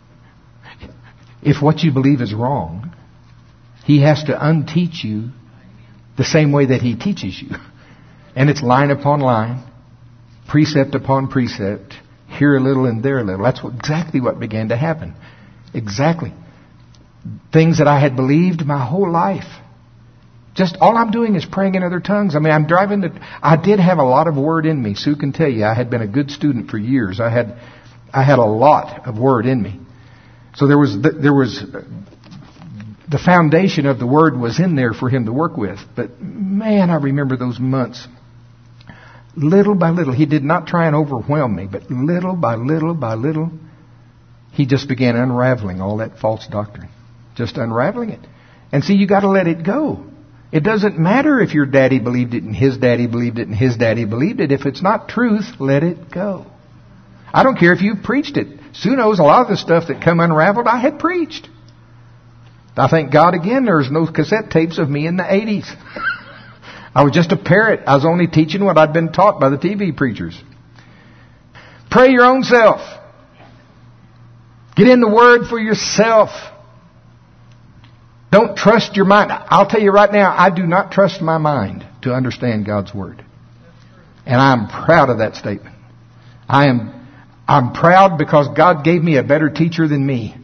if what you believe is wrong, He has to unteach you the same way that He teaches you. And it's line upon line, precept upon precept, here a little and there a little. That's what, exactly what began to happen. Exactly. Things that I had believed my whole life. Just all I'm doing is praying in other tongues. I mean, I'm driving the... I did have a lot of word in me. Sue can tell you, I had been a good student for years. I had, I had a lot of word in me. So there was, there was, the foundation of the word was in there for Him to work with. But man, I remember those months. Little by little, He did not try and overwhelm me, but little by little by little, He just began unraveling all that false doctrine. Just unraveling it. And see, you got to let it go. It doesn't matter if your daddy believed it and his daddy believed it and his daddy believed it. If it's not truth, let it go. I don't care if you've preached it. Sue knows a lot of the stuff that come unraveled I had preached. I thank God again there's no cassette tapes of me in the eighties. I was just a parrot. I was only teaching what I'd been taught by the T V preachers. Pray your own self. Get in the Word for yourself. Don't trust your mind. I'll tell you right now, I do not trust my mind to understand God's Word. And I'm proud of that statement. I am I'm proud because God gave me a better teacher than me.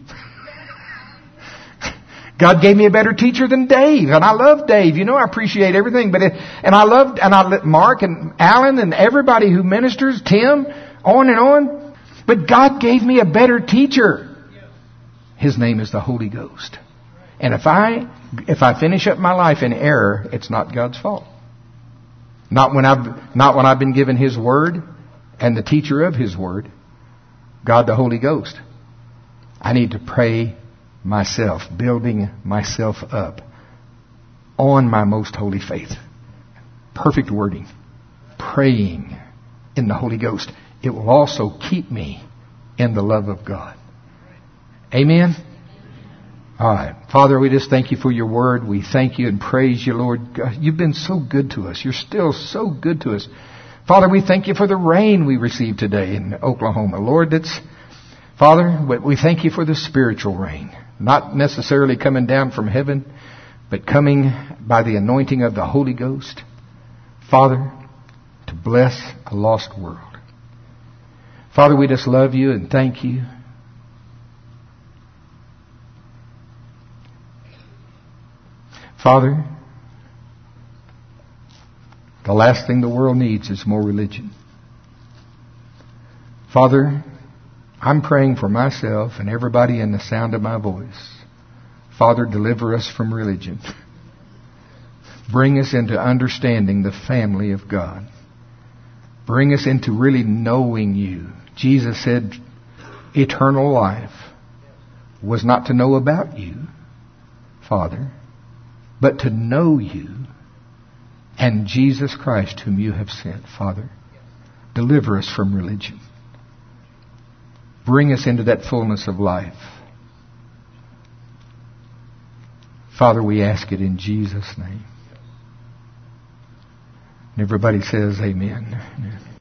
God gave me a better teacher than Dave, and I love Dave. You know, I appreciate everything, but it, and I loved and I let Mark and Alan and everybody who ministers, Tim, on and on. But God gave me a better teacher. His name is the Holy Ghost. And if I if I finish up my life in error, it's not God's fault. Not when I've not when I've been given His Word and the teacher of His Word, God the Holy Ghost. I need to pray myself, building myself up on my most holy faith. Perfect wording. Praying in the Holy Ghost. It will also keep me in the love of God. Amen? All right. Father, we just thank You for Your Word. We thank You and praise You, Lord. God, You've been so good to us. You're still so good to us. Father, we thank You for the rain we received today in Oklahoma. Lord, that's, Father, we thank You for the spiritual rain. Not necessarily coming down from heaven, but coming by the anointing of the Holy Ghost. Father, to bless a lost world. Father, we just love You and thank You. Father, the last thing the world needs is more religion. Father, I'm praying for myself and everybody in the sound of my voice. Father, deliver us from religion. Bring us into understanding the family of God. Bring us into really knowing You. Jesus said eternal life was not to know about You, Father, but to know You and Jesus Christ whom You have sent. Father, deliver us from religion. Bring us into that fullness of life. Father, we ask it in Jesus' name. And everybody says amen. Amen.